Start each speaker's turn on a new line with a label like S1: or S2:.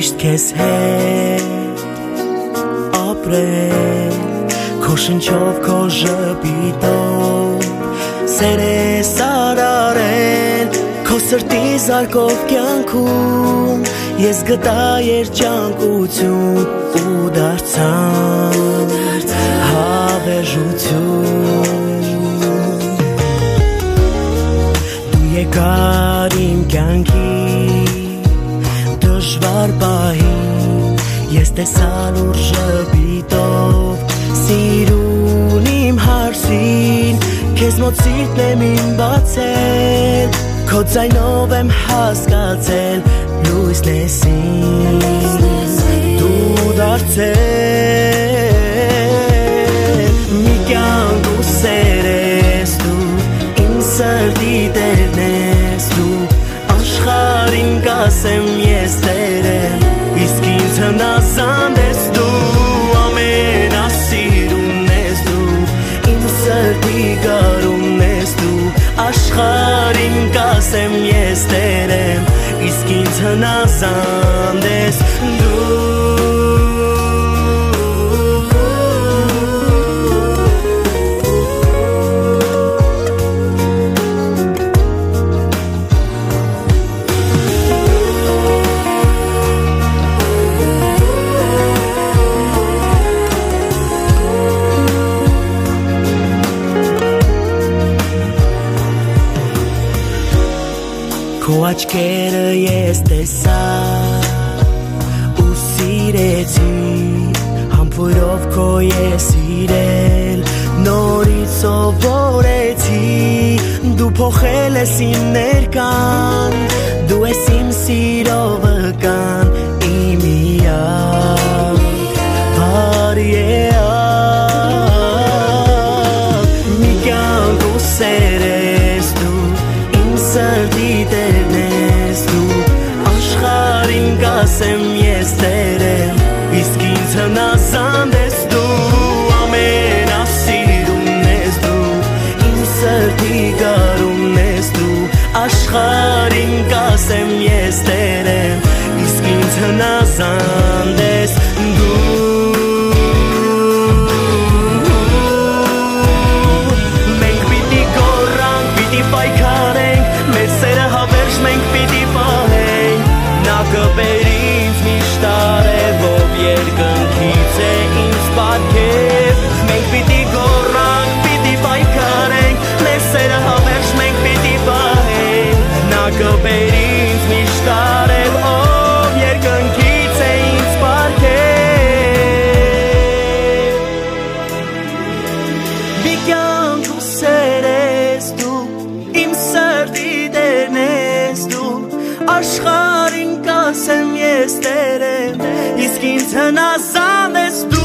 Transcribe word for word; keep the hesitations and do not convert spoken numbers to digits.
S1: Միշտ քեզ հետ ապրել Քո շնչով, քո ժպիտով Սեր ես արարել Քո սրտի զարկով կյանքում Ես գտա երջանկություն ու դարձան հավերժություն Դու եկար իմ կյանքի դժվար պահին Ես տեսալ ուր ժպիտով Սիրուն իմ հարսին Քեզ մոտ սիրտն եմ իմ բացել Քո ձայնով եմ հասկացել Լույսն ես ինձ Դու դարձել Մի կյանք ու սեր ես դու Իմ սրտի տերն ես դու Աշխարհին կասեմ ես տեր եմ Իսկ ինձ հնազանդ ես դու Ամենասիրուն ես դու Իմ սրտի գարունն ես դու Աշխարհին կասեմ ես տեր եմ Իսկ ինձ հնազանդ ես դու Քո աչքերը ես տեսա ու սիրեցի Համբույրով քո ես սիրել նորից սովորեցի Դու փոխել ես իմ ներկան Դու ես իմ սիրո վկան Իմ միակ բարիակ Մի կյանք ու սեր ես դու Իմ սրտի տերն ես դու Աշխարհին կասեմ ես տեր եմ Իսկ ինձ հնազանդ ես դու Ամենասիրուն ես դու Իմ սրտի գարունն ես դու Աշխարհին կասեմ ես տեր եմ Իսկ ինձ հնազանդ ես դու Մենք պիտի գոռանք, պիտի պայքարենք Մեր սերը հավերժ մենք պիտի պահենք Նա կբեր ինձ միշտ արևով Երկնքից է ինձ պարգև Մենք պիտի գոռանք, պիտի պայքարենք Մեր սերը հավերժ մենք պիտի պահենք Նա կբեր ինձ միշտ արևով Երկնքից է ինձ պարգև Մի կյանք ու սեր ես դու Իմ սրտի տերն ես դու Աշխարհին կասեմ ես տեր եմ Իսկ ինձ հնազանդ ես դու